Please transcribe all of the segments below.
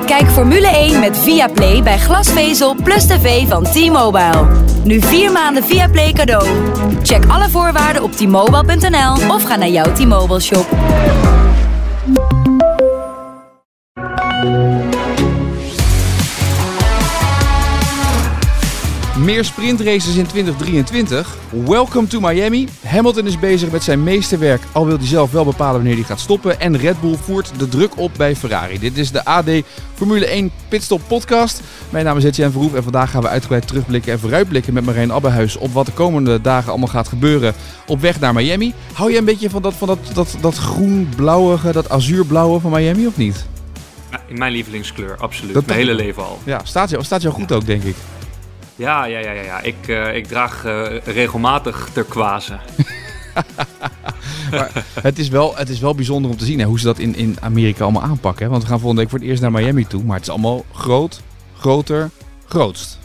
Kijk Formule 1 met Viaplay bij glasvezel plus tv van T-Mobile. Nu 4 maanden Viaplay cadeau. Check alle voorwaarden op T-Mobile.nl of ga naar jouw T-Mobile shop. Meer sprintraces in 2023. Welcome to Miami. Hamilton is bezig met zijn meesterwerk, al wil hij zelf wel bepalen wanneer hij gaat stoppen. En Red Bull voert de druk op bij Ferrari. Dit is de AD Formule 1 Pitstop podcast. Mijn naam is Etienne Verhoef en vandaag gaan we uitgebreid terugblikken en vooruitblikken met Marijn Abbehuis op wat de komende dagen allemaal gaat gebeuren op weg naar Miami. Hou je een beetje van dat groen-blauwige, dat azuurblauwe van Miami of niet? In mijn lievelingskleur, absoluut. Mijn hele leven al. Ja, staat jou goed ook, denk ik. Ja. Ik draag regelmatig turquoise. Maar het is wel bijzonder om te zien hoe ze dat in Amerika allemaal aanpakken. Hè? Want we gaan volgende week voor het eerst naar Miami toe. Maar het is allemaal groot, groter, grootst.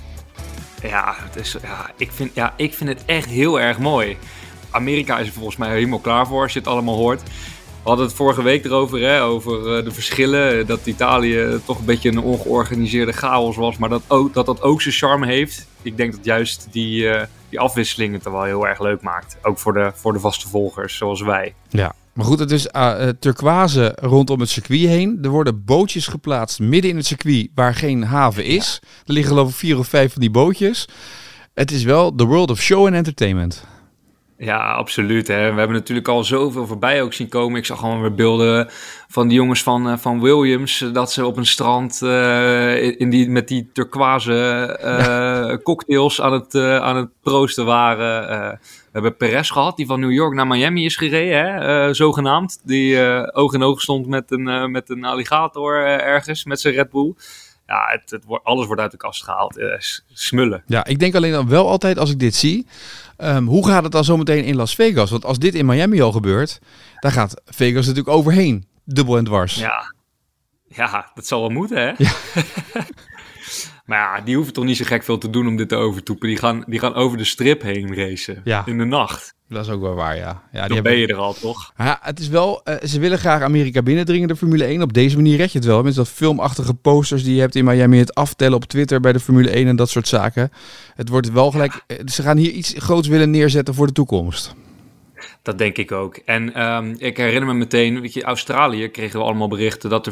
Ik vind het echt heel erg mooi. Amerika is er volgens mij helemaal klaar voor als je het allemaal hoort. We hadden het vorige week erover, over de verschillen. Dat Italië toch een beetje een ongeorganiseerde chaos was. Maar dat ook zijn charme heeft. Ik denk dat juist die afwisseling het er wel heel erg leuk maakt. Ook voor de vaste volgers, zoals wij. Ja, maar goed, het is turquoise rondom het circuit heen. Er worden bootjes geplaatst midden in het circuit waar geen haven is. Er liggen geloof ik 4 of 5 van die bootjes. Het is wel the world of show and entertainment. Ja, absoluut. Hè. We hebben natuurlijk al zoveel voorbij ook zien komen. Ik zag gewoon weer beelden van die jongens van Williams. Dat ze op een strand met die turquoise cocktails aan het proosten waren. We hebben Perez gehad, die van New York naar Miami is gereden. Hè, zogenaamd. Die oog in oog stond met een alligator ergens met zijn Red Bull. Ja, alles wordt uit de kast gehaald. Smullen. Ja, ik denk alleen dan wel altijd als ik dit zie. Hoe gaat het dan zometeen in Las Vegas? Want als dit in Miami al gebeurt, dan gaat Vegas natuurlijk overheen. Dubbel en dwars. Ja, dat zal wel moeten, hè? Ja. Maar ja, die hoeven toch niet zo gek veel te doen om dit te overtoepen. Die gaan over de strip heen racen. Ja. In de nacht. Dat is ook wel waar, ja. Dan ben je er al, toch? Ja, het is wel... ze willen graag Amerika binnendringen, de Formule 1. Op deze manier red je het wel. Met dat filmachtige posters die je hebt in Miami. Het aftellen op Twitter bij de Formule 1 en dat soort zaken. Het wordt wel gelijk... Ze gaan hier iets groots willen neerzetten voor de toekomst. Dat denk ik ook. En ik herinner me meteen, weet je, Australië kregen we allemaal berichten dat er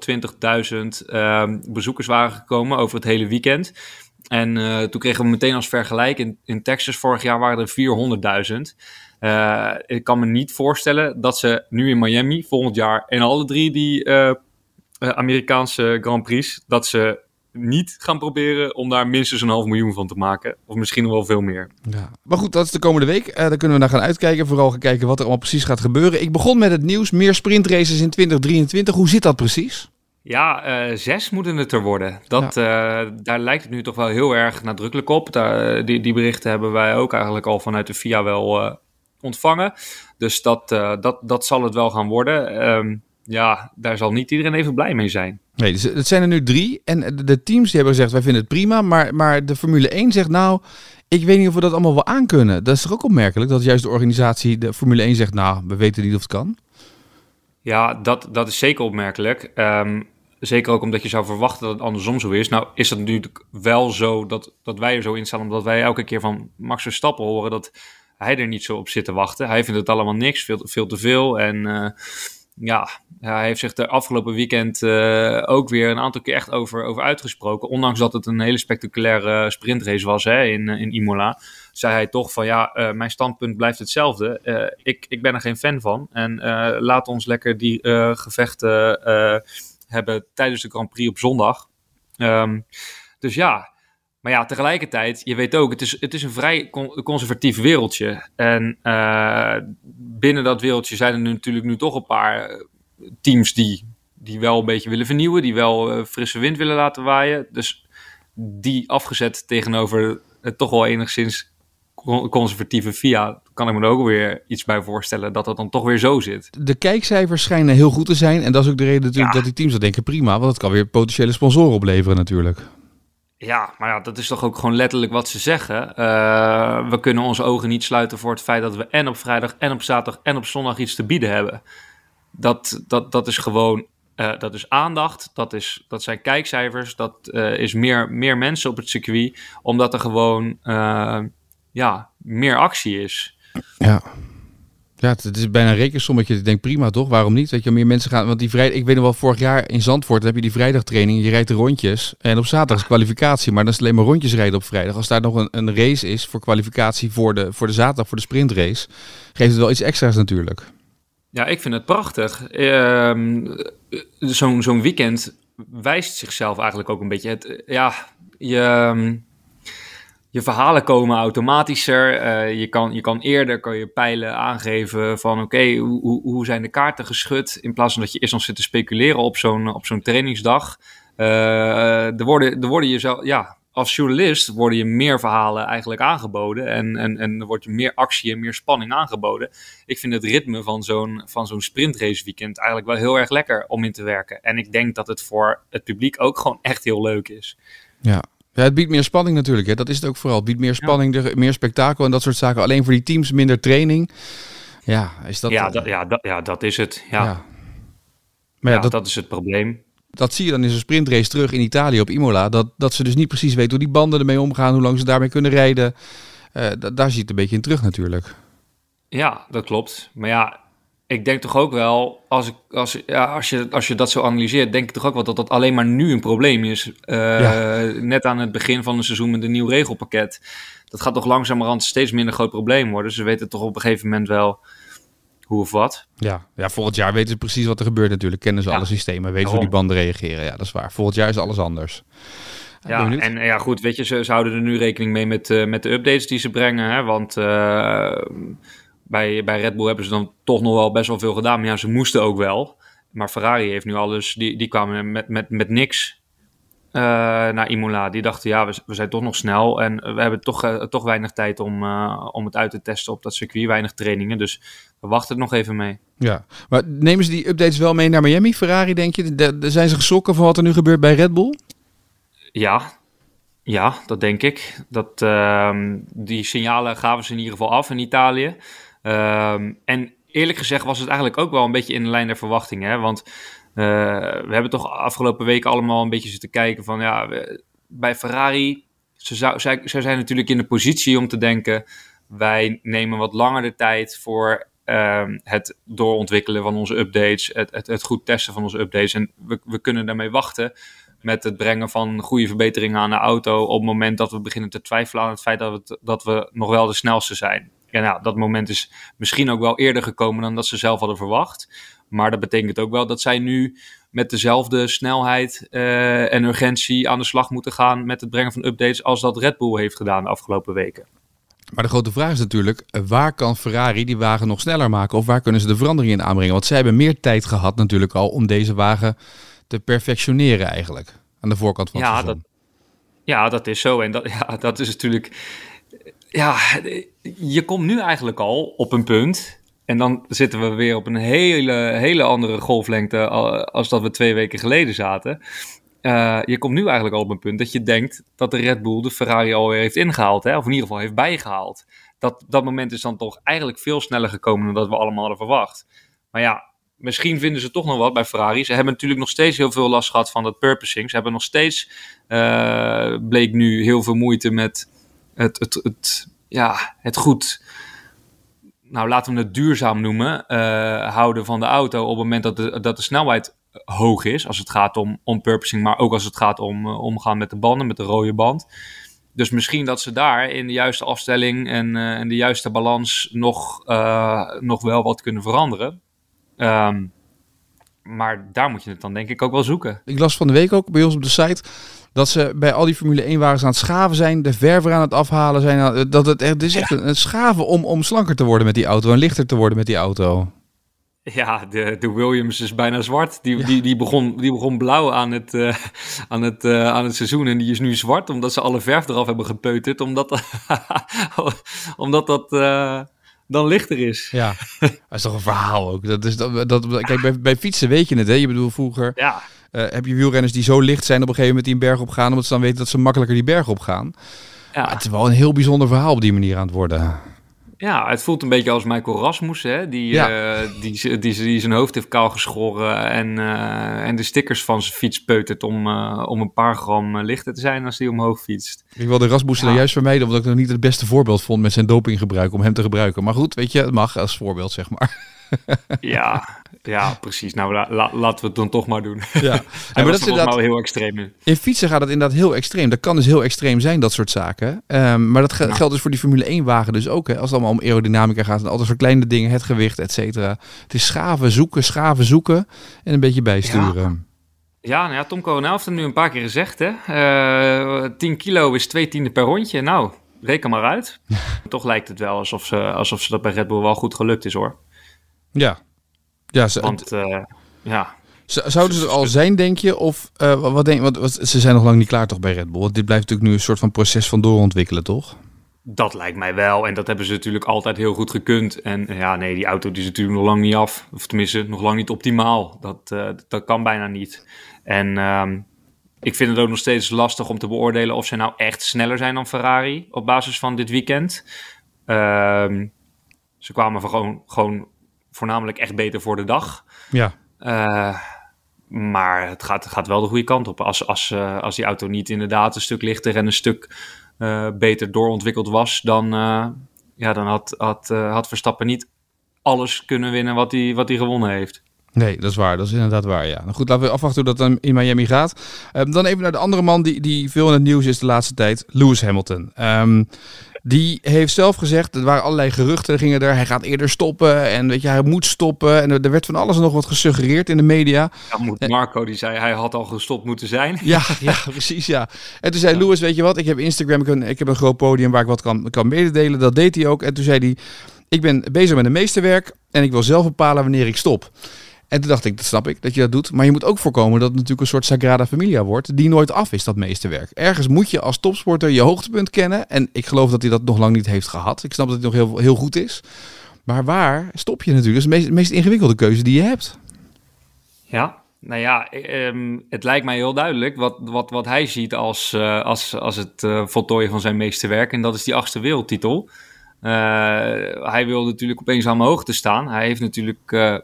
420.000 bezoekers waren gekomen over het hele weekend. En toen kregen we meteen als vergelijk, in Texas vorig jaar waren er 400.000. Ik kan me niet voorstellen dat ze nu in Miami volgend jaar in alle 3 die Amerikaanse Grand Prix, dat ze niet gaan proberen om daar minstens 500.000 van te maken. Of misschien nog wel veel meer. Ja. Maar goed, dat is de komende week. Daar kunnen we naar gaan uitkijken. Vooral gaan kijken wat er allemaal precies gaat gebeuren. Ik begon met het nieuws. Meer sprintraces in 2023. Hoe zit dat precies? Ja, 6 moeten het er worden. Daar lijkt het nu toch wel heel erg nadrukkelijk op. Die berichten hebben wij ook eigenlijk al vanuit de FIA wel ontvangen. Dus dat zal het wel gaan worden. Daar zal niet iedereen even blij mee zijn. Nee, dus het zijn er nu 3. En de teams die hebben gezegd, wij vinden het prima. Maar de Formule 1 zegt, nou, ik weet niet of we dat allemaal wel aankunnen. Dat is toch ook opmerkelijk, dat juist de organisatie, de Formule 1 zegt, nou, we weten niet of het kan. Ja, dat is zeker opmerkelijk. Zeker ook omdat je zou verwachten dat het andersom zo is. Nou is het natuurlijk wel zo dat wij er zo in staan, omdat wij elke keer van Max Verstappen horen dat hij er niet zo op zit te wachten. Hij vindt het allemaal niks, veel te veel. En hij heeft zich de afgelopen weekend ook weer een aantal keer echt over uitgesproken. Ondanks dat het een hele spectaculaire sprintrace was in Imola, zei hij toch van mijn standpunt blijft hetzelfde. Ik ben er geen fan van. En laat ons lekker die gevechten hebben tijdens de Grand Prix op zondag. Dus ja, maar ja, tegelijkertijd, je weet ook, het is een vrij conservatief wereldje. En binnen dat wereldje zijn er natuurlijk nu toch een paar teams die wel een beetje willen vernieuwen, die wel frisse wind willen laten waaien. Dus die afgezet tegenover het toch wel enigszins conservatieve FIA, kan ik me er ook weer iets bij voorstellen dat dan toch weer zo zit. De kijkcijfers schijnen heel goed te zijn en dat is ook de reden natuurlijk dat die teams dat denken prima, want het kan weer potentiële sponsoren opleveren natuurlijk. Ja, maar dat is toch ook gewoon letterlijk wat ze zeggen. We kunnen onze ogen niet sluiten voor het feit dat we en op vrijdag en op zaterdag en op zondag iets te bieden hebben. Dat is gewoon Dat is aandacht, dat zijn kijkcijfers, dat is meer mensen op het circuit, omdat er gewoon meer actie is. Ja. Ja, het is bijna een rekensommetje. Ik denk prima toch? Waarom niet? Weet je, meer mensen gaan. Want die vrijdag, ik weet nog wel, vorig jaar in Zandvoort heb je die vrijdagtraining. Je rijdt de rondjes. En op zaterdag is kwalificatie. Maar dan is het alleen maar rondjes rijden op vrijdag. Als daar nog een race is voor kwalificatie voor de zaterdag, voor de sprintrace, geeft het wel iets extra's natuurlijk. Ja, ik vind het prachtig. Zo'n weekend wijst zichzelf eigenlijk ook een beetje. Je verhalen komen automatischer. Je kan eerder je pijlen aangeven van oké, hoe zijn de kaarten geschud? In plaats van dat je eerst nog zit te speculeren op zo'n trainingsdag. Als journalist worden je meer verhalen eigenlijk aangeboden. En er wordt je meer actie en meer spanning aangeboden. Ik vind het ritme van zo'n sprintrace weekend eigenlijk wel heel erg lekker om in te werken. En ik denk dat het voor het publiek ook gewoon echt heel leuk is. Ja. Ja, het biedt meer spanning natuurlijk. Hè. Dat is het ook vooral. Het biedt meer spanning, meer spektakel en dat soort zaken. Alleen voor die teams minder training. Ja, is dat... Dat is het. Ja. Maar dat is het probleem. Dat zie je dan in zo'n sprintrace terug in Italië op Imola. Dat ze dus niet precies weten hoe die banden ermee omgaan. Hoe lang ze daarmee kunnen rijden. Daar zie je het een beetje in terug natuurlijk. Ja, dat klopt. Maar ja, ik denk toch ook wel, als je dat zo analyseert, denk ik toch ook wel dat dat alleen maar nu een probleem is. Net aan het begin van een seizoen met een nieuw regelpakket. Dat gaat toch langzamerhand steeds minder groot probleem worden. Ze weten toch op een gegeven moment wel hoe of wat. Ja, volgend jaar weten ze precies wat er gebeurt natuurlijk. Kennen ze alle systemen, weten ze hoe die banden reageren. Ja, dat is waar. Volgend jaar is alles anders. Goed, weet je, ze houden er nu rekening mee met de updates die ze brengen. Hè, want bij Red Bull hebben ze dan toch nog wel best wel veel gedaan. Maar ja, ze moesten ook wel. Maar Ferrari heeft nu alles, die kwamen met niks naar Imola. Die dachten, we zijn toch nog snel. En we hebben toch weinig tijd om het uit te testen op dat circuit. Weinig trainingen, dus we wachten er nog even mee. Ja, maar nemen ze die updates wel mee naar Miami, Ferrari, denk je? Zijn ze geschrokken van wat er nu gebeurt bij Red Bull? Ja, dat denk ik. Die signalen gaven ze in ieder geval af in Italië. En eerlijk gezegd was het eigenlijk ook wel een beetje in de lijn der verwachtingen. Hè? Want we hebben toch afgelopen weken allemaal een beetje zitten kijken van bij Ferrari, zij zijn natuurlijk in de positie om te denken, wij nemen wat langer de tijd voor het doorontwikkelen van onze updates, het goed testen van onze updates. En we kunnen daarmee wachten met het brengen van goede verbeteringen aan de auto op het moment dat we beginnen te twijfelen aan het feit dat we nog wel de snelste zijn. En dat moment is misschien ook wel eerder gekomen dan dat ze zelf hadden verwacht. Maar dat betekent ook wel dat zij nu met dezelfde snelheid en urgentie aan de slag moeten gaan met het brengen van updates als dat Red Bull heeft gedaan de afgelopen weken. Maar de grote vraag is natuurlijk, waar kan Ferrari die wagen nog sneller maken of waar kunnen ze de veranderingen in aanbrengen? Want zij hebben meer tijd gehad natuurlijk al om deze wagen te perfectioneren eigenlijk aan de voorkant van het seizoen. Dat is zo. En dat is natuurlijk... Ja, je komt nu eigenlijk al op een punt en dan zitten we weer op een hele andere golflengte als dat we 2 weken geleden zaten. Je komt nu eigenlijk al op een punt dat je denkt dat de Red Bull de Ferrari alweer heeft ingehaald, hè? Of in ieder geval heeft bijgehaald. Dat moment is dan toch eigenlijk veel sneller gekomen dan dat we allemaal hadden verwacht. Maar ja, misschien vinden ze toch nog wat bij Ferrari. Ze hebben natuurlijk nog steeds heel veel last gehad van dat purposing. Ze hebben nog steeds, bleek nu, heel veel moeite met het goed, nou laten we het duurzaam noemen, houden van de auto op het moment dat de snelheid hoog is. Als het gaat om purposing, maar ook als het gaat om omgaan met de banden, met de rode band. Dus misschien dat ze daar in de juiste afstelling en de juiste balans nog wel wat kunnen veranderen. Maar daar moet je het dan denk ik ook wel zoeken. Ik las van de week ook bij ons op de site dat ze bij al die Formule 1 wagens aan het schaven zijn, de verver aan het afhalen zijn. Het is echt een schaven om slanker te worden met die auto en lichter te worden met die auto. Ja, de Williams is bijna zwart. Die begon blauw aan het seizoen en die is nu zwart omdat ze alle verf eraf hebben gepeuterd, omdat dat dan lichter is. Ja, dat is toch een verhaal ook. Kijk, bij fietsen weet je het, hè? Je bedoelt vroeger heb je wielrenners die zo licht zijn op een gegeven moment die een berg op gaan, omdat ze dan weten dat ze makkelijker die berg op gaan. Ja. Maar het is wel een heel bijzonder verhaal op die manier aan het worden. Ja, het voelt een beetje als Michael Rasmussen, hè? Die zijn hoofd heeft kaal geschoren en de stickers van zijn fiets peutert om een paar gram lichter te zijn als hij omhoog fietst. Ik wilde Rasmussen dan juist vermijden, omdat ik nog niet het beste voorbeeld vond met zijn dopinggebruik om hem te gebruiken. Maar goed, weet je, het mag als voorbeeld, zeg maar. Ja, precies. Nou, laten we het dan toch maar doen. Ja. Hij was er volgens mij wel heel extreem in fietsen gaat het inderdaad heel extreem. Dat kan dus heel extreem zijn, dat soort zaken. Maar dat geldt dus voor die Formule 1 wagen dus ook. Hè. Als het allemaal om aerodynamica gaat en altijd voor kleine dingen, het gewicht, et cetera. Het is schaven, zoeken en een beetje bijsturen. Ja, Tom Coronel heeft het nu een paar keer gezegd. Hè? 10 kilo is 2/10 per rondje. Nou, reken maar uit. Toch lijkt het wel alsof ze dat bij Red Bull wel goed gelukt is, hoor. Ja. Zouden ze er al zijn, denk je? Of wat denk je? Want ze zijn nog lang niet klaar toch bij Red Bull? Want dit blijft natuurlijk nu een soort van proces van doorontwikkelen, toch? Dat lijkt mij wel. En dat hebben ze natuurlijk altijd heel goed gekund. En die auto die is natuurlijk nog lang niet af. Of tenminste, nog lang niet optimaal. Dat kan bijna niet. En ik vind het ook nog steeds lastig om te beoordelen of ze nou echt sneller zijn dan Ferrari op basis van dit weekend. Ze kwamen gewoon voornamelijk echt beter voor de dag. Ja. Maar het gaat wel de goede kant op. Als die auto niet inderdaad een stuk lichter en een stuk beter doorontwikkeld was, dan had Verstappen niet alles kunnen winnen wat hij gewonnen heeft. Nee, dat is waar. Dat is inderdaad waar, ja. Nou goed, laten we afwachten hoe dat dan in Miami gaat. Dan even naar de andere man die veel in het nieuws is de laatste tijd. Lewis Hamilton. Die heeft zelf gezegd, er waren allerlei geruchten, hij gaat eerder stoppen en weet je, hij moet stoppen. En er werd van alles en nog wat gesuggereerd in de media. Ja, Marco die zei, hij had al gestopt moeten zijn. Ja, precies, ja. En toen zei Lewis, weet je wat, ik heb Instagram, ik heb een groot podium waar ik wat kan mededelen. Dat deed hij ook. En toen zei hij, ik ben bezig met een meesterwerk en ik wil zelf bepalen wanneer ik stop. En toen dacht ik, dat snap ik, dat je dat doet. Maar je moet ook voorkomen dat het natuurlijk een soort Sagrada Familia wordt, die nooit af is, dat meesterwerk. Ergens moet je als topsporter je hoogtepunt kennen. En ik geloof dat hij dat nog lang niet heeft gehad. Ik snap dat hij nog heel goed is. Maar waar stop je natuurlijk? Dat is de meest ingewikkelde keuze die je hebt. Ja, nou ja, het lijkt mij heel duidelijk wat hij ziet als het voltooien van zijn meesterwerk. En dat is die 8e wereldtitel. Hij wil natuurlijk op eenzame hoogte staan. Hij heeft natuurlijk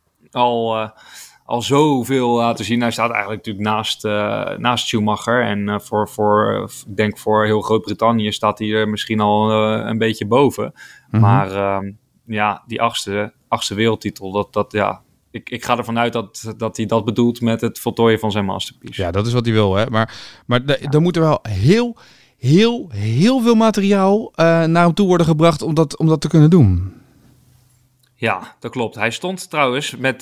al zoveel laten zien. Hij staat eigenlijk natuurlijk naast Schumacher. En ik denk voor heel Groot-Brittannië staat hij er misschien al een beetje boven. Mm-hmm. Maar die achtste wereldtitel, ik ga ervan uit dat hij dat bedoelt met het voltooien van zijn masterpiece. Ja, dat is wat hij wil, hè. Maar dan moet er wel heel veel materiaal naar hem toe worden gebracht om dat te kunnen doen. Ja, dat klopt. Hij stond trouwens met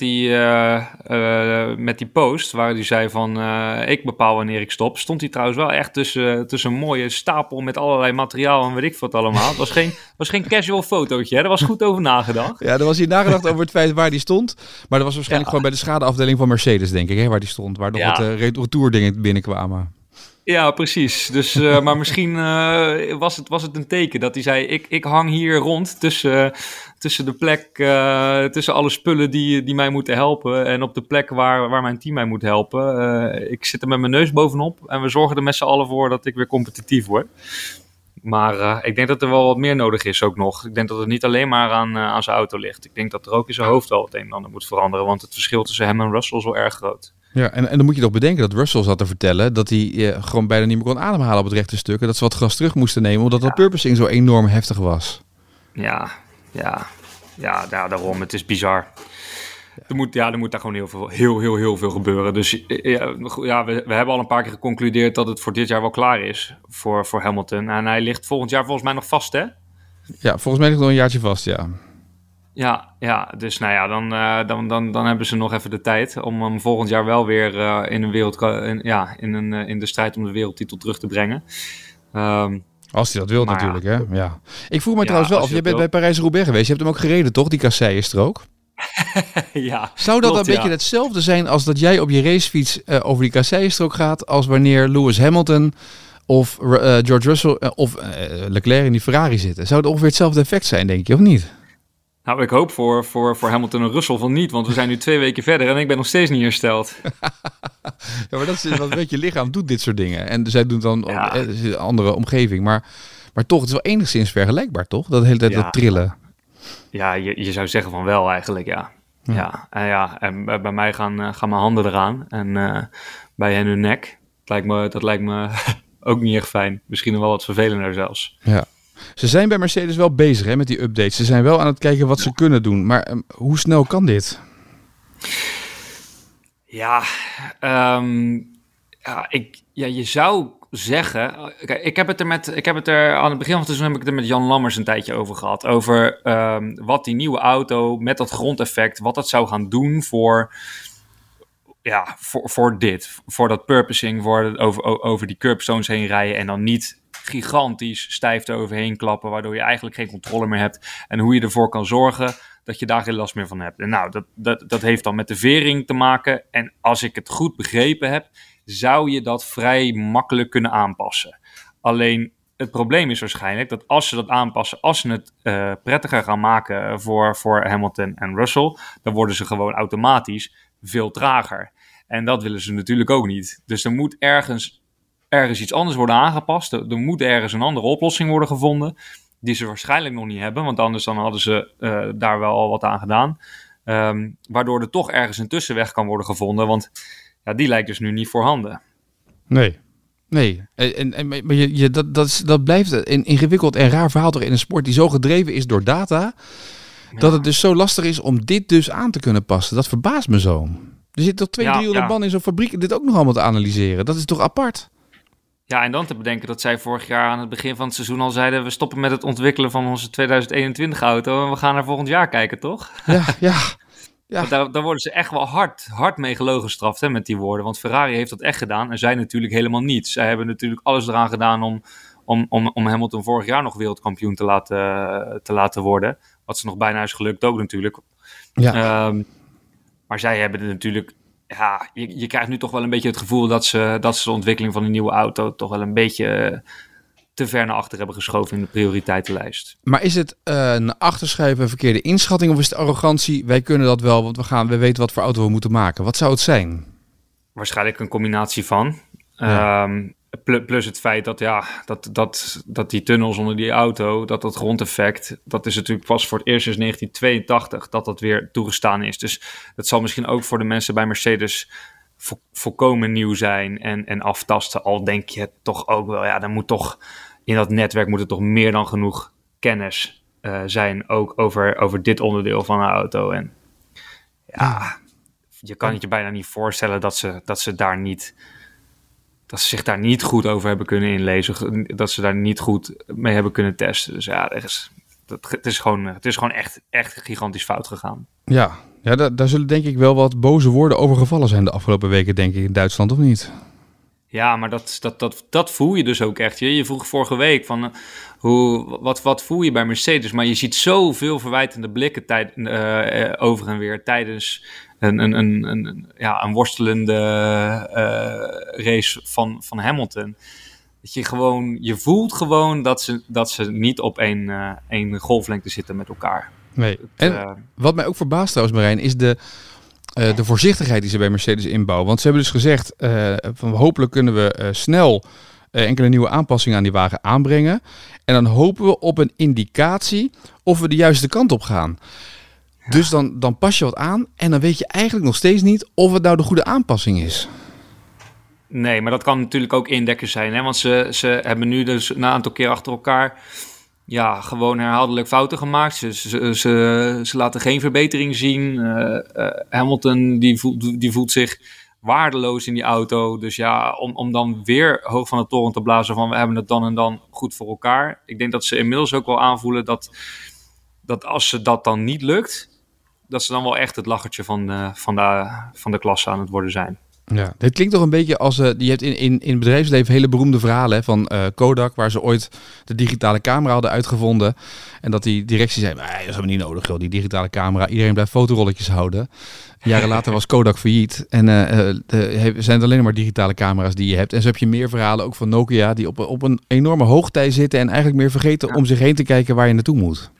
die post waar hij zei van ik bepaal wanneer ik stop. Stond hij trouwens wel echt tussen een mooie stapel met allerlei materiaal en weet ik wat allemaal. Het was geen casual fotootje, hè? Er was goed over nagedacht. Ja, er was hier nagedacht over het feit waar die stond. Maar dat was waarschijnlijk gewoon bij de schadeafdeling van Mercedes, denk ik, hè, waar die stond. Waar nog wat retourdingen binnenkwamen. Ja, precies. Dus, maar misschien was het een teken dat hij zei, ik hang hier rond tussen de plek, tussen alle spullen die mij moeten helpen en op de plek waar mijn team mij moet helpen. Ik zit er met mijn neus bovenop en we zorgen er met z'n allen voor dat ik weer competitief word. Maar ik denk dat er wel wat meer nodig is ook nog. Ik denk dat het niet alleen maar aan zijn auto ligt. Ik denk dat er ook in zijn hoofd wel het een en ander moet veranderen, want het verschil tussen hem en Russell is wel erg groot. Ja, en dan moet je toch bedenken dat Russell zat te vertellen dat hij gewoon bijna niet meer kon ademhalen op het rechte stuk. En dat ze wat gas terug moesten nemen, omdat dat purposing zo enorm heftig was. Ja, daarom. Het is bizar. Er moet daar gewoon heel veel gebeuren. Dus we hebben al een paar keer geconcludeerd dat het voor dit jaar wel klaar is voor Hamilton. En hij ligt volgend jaar volgens mij nog vast, hè? Ja, volgens mij ligt nog een jaartje vast, ja. Ja, dus dan hebben ze nog even de tijd om hem volgend jaar wel weer in de strijd om de wereldtitel terug te brengen. Als hij dat wil natuurlijk, hè? Ja. Ik vroeg me trouwens wel af, je bent bij Parijs-Roubaix geweest. Je hebt hem ook gereden, toch? Die kasseistrook. Ja. Zou dat een beetje hetzelfde zijn als dat jij op je racefiets over die kasseistrook gaat, als wanneer Lewis Hamilton of George Russell of Leclerc in die Ferrari zitten? Zou het ongeveer hetzelfde effect zijn, denk je, of niet? Nou, ik hoop voor Hamilton en Russell van niet, want we zijn nu 2 weken verder en ik ben nog steeds niet hersteld. Ja, maar dat is wat een beetje je lichaam doet dit soort dingen. En zij doen dan een andere omgeving. Maar Maar toch, het is wel enigszins vergelijkbaar, toch? Dat de hele tijd dat trillen. Ja, je zou zeggen van wel eigenlijk, ja. En bij mij gaan mijn handen eraan en bij hen hun nek. Dat lijkt me ook niet echt fijn. Misschien nog wel wat vervelender zelfs. Ja. Ze zijn bij Mercedes wel bezig met die updates. Ze zijn wel aan het kijken wat ze kunnen doen. Maar hoe snel kan dit? Je zou zeggen... Kijk, ik heb het er aan het begin van het seizoen heb ik het er met Jan Lammers een tijdje over gehad. Over wat die nieuwe auto met dat grondeffect, wat dat zou gaan doen voor dit. Voor dat purposing, over die curbstones heen rijden en dan niet gigantisch stijf eroverheen klappen, waardoor je eigenlijk geen controle meer hebt. En hoe je ervoor kan zorgen dat je daar geen last meer van hebt. En nou, dat heeft dan met de vering te maken. En als ik het goed begrepen heb, zou je dat vrij makkelijk kunnen aanpassen. Alleen het probleem is waarschijnlijk dat als ze dat aanpassen, als ze het prettiger gaan maken voor Hamilton en Russell, dan worden ze gewoon automatisch veel trager. En dat willen ze natuurlijk ook niet. Dus er moet ergens iets anders worden aangepast. Er moet ergens een andere oplossing worden gevonden, die ze waarschijnlijk nog niet hebben, want anders dan hadden ze daar wel al wat aan gedaan. Waardoor er toch ergens een tussenweg kan worden gevonden, want ja, die lijkt dus nu niet voorhanden. Nee. Maar dat blijft een ingewikkeld en raar verhaal toch in een sport die zo gedreven is door data, dat het dus zo lastig is om dit dus aan te kunnen passen. Dat verbaast me zo. Er zitten toch 200-300 man in zo'n fabriek dit ook nog allemaal te analyseren. Dat is toch apart? Ja, en dan te bedenken dat zij vorig jaar aan het begin van het seizoen al zeiden, we stoppen met het ontwikkelen van onze 2021 auto en we gaan naar volgend jaar kijken, toch? Ja. Daar worden ze echt wel hard mee gelogenstraft, hè, met die woorden. Want Ferrari heeft dat echt gedaan en zij natuurlijk helemaal niet. Zij hebben natuurlijk alles eraan gedaan om Hamilton vorig jaar nog wereldkampioen te laten worden. Wat ze nog bijna is gelukt ook natuurlijk. Ja. Maar zij hebben het natuurlijk... Ja, je krijgt nu toch wel een beetje het gevoel dat ze de ontwikkeling van een nieuwe auto toch wel een beetje te ver naar achter hebben geschoven in de prioriteitenlijst. Maar is het een achterschuiven, een verkeerde inschatting, of is het arrogantie? Wij kunnen dat wel, want we weten wat voor auto we moeten maken. Wat zou het zijn? Waarschijnlijk een combinatie van. Ja. Plus het feit dat die tunnels onder die auto, dat grondeffect, dat is natuurlijk pas voor het eerst sinds 1982 dat weer toegestaan is. Dus dat zal misschien ook voor de mensen bij Mercedes volkomen nieuw zijn en aftasten. Al denk je toch ook wel, ja, dan moet toch in dat netwerk moet er toch meer dan genoeg kennis zijn, ook over dit onderdeel van een auto. En je kan het je bijna niet voorstellen dat ze zich daar niet goed over hebben kunnen inlezen, dat ze daar niet goed mee hebben kunnen testen. Dus ja, het is gewoon echt gigantisch fout gegaan. Ja, daar zullen denk ik wel wat boze woorden over gevallen zijn de afgelopen weken, denk ik, in Duitsland, of niet? Ja, maar dat voel je dus ook echt. Je vroeg vorige week van wat voel je bij Mercedes? Maar je ziet zoveel verwijtende blikken over en weer tijdens een worstelende race van Hamilton. Dat je voelt gewoon dat ze niet op één golflengte zitten met elkaar. Nee. En wat mij ook verbaast trouwens, Marijn, is de voorzichtigheid die ze bij Mercedes inbouwen. Want ze hebben dus gezegd, van hopelijk kunnen we snel enkele nieuwe aanpassingen aan die wagen aanbrengen. En dan hopen we op een indicatie of we de juiste kant op gaan. Ja. Dus dan pas je wat aan en dan weet je eigenlijk nog steeds niet of het nou de goede aanpassing is. Nee, maar dat kan natuurlijk ook indekkers zijn. Hè? Want ze hebben nu dus een aantal keer achter elkaar gewoon herhaaldelijk fouten gemaakt. Ze laten geen verbetering zien. Hamilton die voelt zich waardeloos in die auto. Dus ja, om dan weer hoog van de toren te blazen van we hebben het dan en dan goed voor elkaar. Ik denk dat ze inmiddels ook wel aanvoelen dat als ze dat dan niet lukt, dat ze dan wel echt het lachertje van de klasse aan het worden zijn. Ja, dit klinkt toch een beetje als... je hebt in het bedrijfsleven hele beroemde verhalen van Kodak, waar ze ooit de digitale camera hadden uitgevonden. En dat die directie zei, dat is helemaal niet nodig, joh, die digitale camera. Iedereen blijft fotorolletjes houden. Jaren later was Kodak failliet. En zijn het alleen maar digitale camera's die je hebt. En zo heb je meer verhalen ook van Nokia, die op een enorme hoogtij zitten en eigenlijk meer vergeten om zich heen te kijken waar je naartoe moet.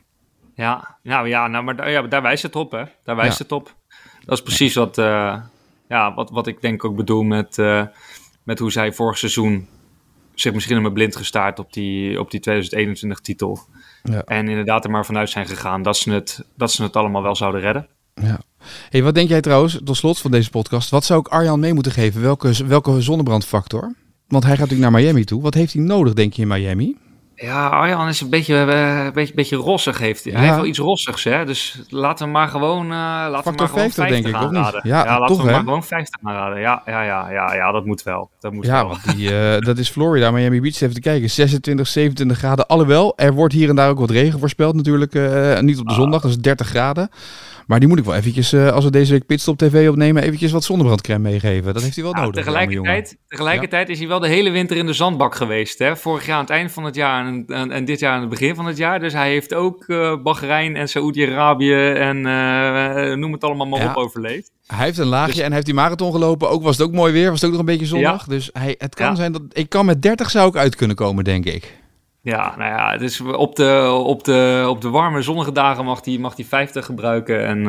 Maar daar wijst het op, hè. Daar wijst het op. Dat is precies wat ik denk ook bedoel met hoe zij vorig seizoen zich misschien helemaal blind gestaard op die 2021 titel. Ja. En inderdaad er maar vanuit zijn gegaan dat ze het allemaal wel zouden redden. Ja. Hey, wat denk jij trouwens, tot slot van deze podcast, wat zou ik Arjan mee moeten geven? Welke zonnebrandfactor? Want hij gaat natuurlijk naar Miami toe. Wat heeft hij nodig, denk je, in Miami? Ja, Arjan is een beetje rossig. Hij heeft wel iets rossigs, hè? Dus laten we maar gewoon, factor 50 denk ik, of niet? Ja, laten we maar gewoon 50 aanraden. Ja, dat moet wel. Want dat is Florida, Miami Beach, even te kijken. 26, 27 graden. Alhoewel, er wordt hier en daar ook wat regen voorspeld natuurlijk. Niet op de zondag, dat is 30 graden. Maar die moet ik wel eventjes, als we deze week Pitstop TV opnemen, eventjes wat zonnebrandcrème meegeven. Dat heeft hij wel nodig. Tegelijkertijd is hij wel de hele winter in de zandbak geweest. Hè? Vorig jaar aan het eind van het jaar en dit jaar aan het begin van het jaar. Dus hij heeft ook Bahrein en Saoedi-Arabië en noem het allemaal maar op overleefd. Hij heeft een laagje en hij heeft die marathon gelopen. Ook was het ook mooi weer, was het ook nog een beetje zonnig. Ja. Dus het kan zijn dat ik kan met 30 zou ik uit kunnen komen, denk ik. Ja, nou ja, dus op de warme zonnige dagen mag hij 50 gebruiken en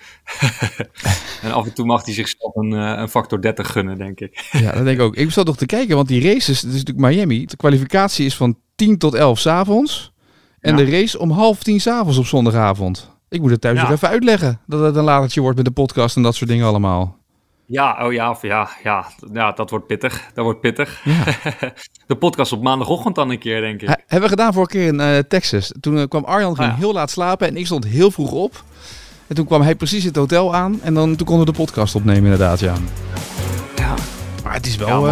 af en toe mag hij zichzelf een factor 30 gunnen, denk ik. Ja, dat denk ik ook. Ik zat nog te kijken, want die races, het is natuurlijk Miami, de kwalificatie is van 10 tot 11 s'avonds en de race om 9:30 s'avonds op zondagavond. Ik moet het thuis nog even uitleggen, dat het een latertje wordt met de podcast en dat soort dingen allemaal. Ja, dat wordt pittig. Ja. De podcast op maandagochtend dan een keer, denk ik. Hebben we gedaan vorige keer in Texas. Toen kwam Arjan heel laat slapen en ik stond heel vroeg op. En toen kwam hij precies het hotel aan en toen konden we de podcast opnemen inderdaad, ja. Maar het is wel...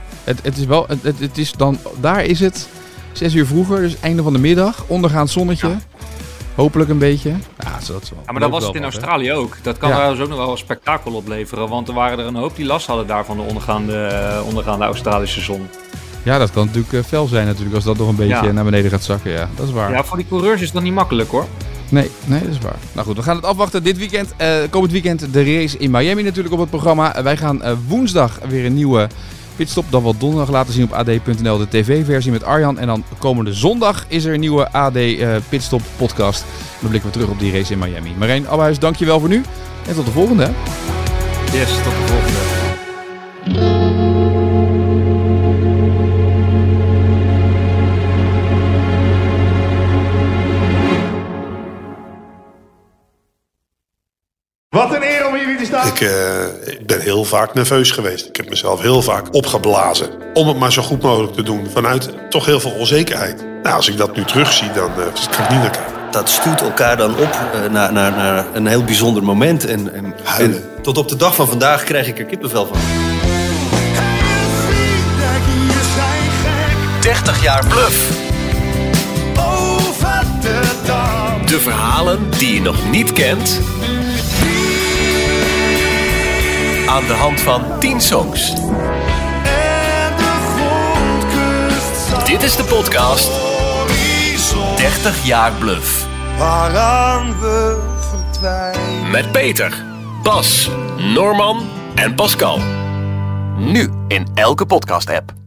het is dan... Daar is het 6 uur vroeger, dus einde van de middag, ondergaand zonnetje. Ja. Hopelijk een beetje. Maar dat was het in Australië ook. Dat kan trouwens ook nog wel een spektakel opleveren. Want er waren er een hoop die last hadden daar van de ondergaande Australische zon. Ja, dat kan natuurlijk fel zijn natuurlijk als dat nog een beetje naar beneden gaat zakken. Ja, dat is waar. Ja, voor die coureurs is dat niet makkelijk hoor. Nee, dat is waar. Nou goed, we gaan het afwachten dit weekend. Komend weekend de race in Miami natuurlijk op het programma. Wij gaan woensdag weer een nieuwe Pitstop, dan wel donderdag laten zien op ad.nl, de tv-versie met Arjan. En dan komende zondag is er een nieuwe AD Pitstop podcast. Dan blikken we terug op die race in Miami. Marijn Abbehuis, dankjewel voor nu. En tot de volgende. Yes, tot de volgende. Wat een eer om hier weer te staan. Ik ben heel vaak nerveus geweest. Ik heb mezelf heel vaak opgeblazen. Om het maar zo goed mogelijk te doen. Vanuit toch heel veel onzekerheid. Nou, als ik dat nu terugzie, dan kan ik niet naar kijken. Dat stuurt elkaar dan op naar een heel bijzonder moment. En tot op de dag van vandaag krijg ik er kippenvel van. 30 jaar Bluff. Over de dam. De verhalen die je nog niet kent. Aan de hand van 10 songs. Dit is de podcast 30 jaar Bluff. Waaraan we verdwijnen. Met Peter, Bas, Norman en Pascal. Nu in elke podcast-app.